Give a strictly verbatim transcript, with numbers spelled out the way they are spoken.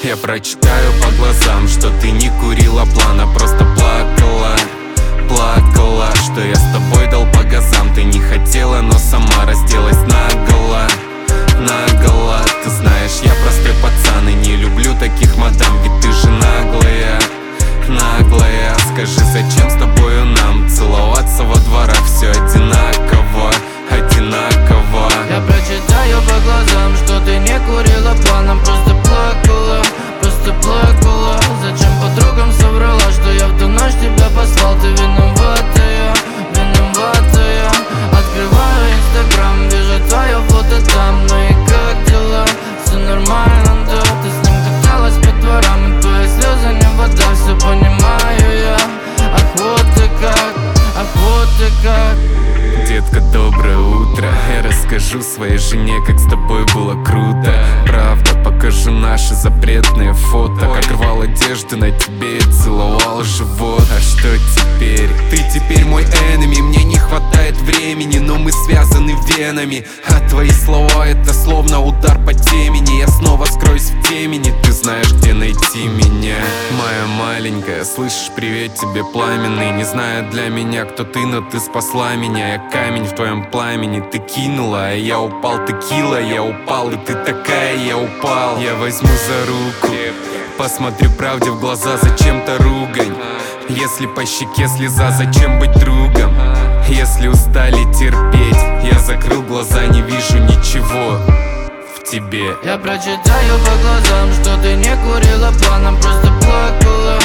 Я прочитаю по глазам, что ты не курила плана, просто плакала, плакала, что я с тобой дал по газам. Ты не хотела, но сама разделась наголо, наголо. Ты знаешь, я простой пацан и не люблю таких мадам, ведь ты же наглая, наглая. Скажи, зачем с тобою нам целоваться во дворах? Все одинаково, одинаково. Я прочитаю по глазам, что ты не курила планом, просто плакала, просто плакала. Зачем подругам соврала, что я в ту ночь тебя послал? Ты виноватая, виноватая. Открываю инстаграм, вижу твое фото там. Ну и как дела? Все нормально, да? Ты с ним каталась по дворам, и твои слезы не вода. Все понимаю я, ах вот ты как, ах вот ты как. Детка, доброе утро. Я расскажу своей жене, как с тобой было круто. Правда, покажу наши запретные фото, как рвал одежды на тебе и целовал живот. А что теперь? Ты теперь мой enemy. Мне не хватает времени, но мы связаны венами. А твои слова — это словно удар по темени. Я снова скроюсь в темени, ты знаешь, где найти меня. Моя маленькая, слышишь, привет тебе пламенный. Не знаю для меня, кто ты, но ты спасла меня. Я камень в твоем пламени ты кинула, а я упал, ты кила, я упал, и ты такая, я упал. Я возьму за руку, посмотрю правде в глаза, зачем-то ругань. Если по щеке слеза, зачем быть другом? Если устали терпеть, я закрыл глаза, не вижу ничего в тебе. Я прочитаю по глазам, что ты не курила планом, просто плакала,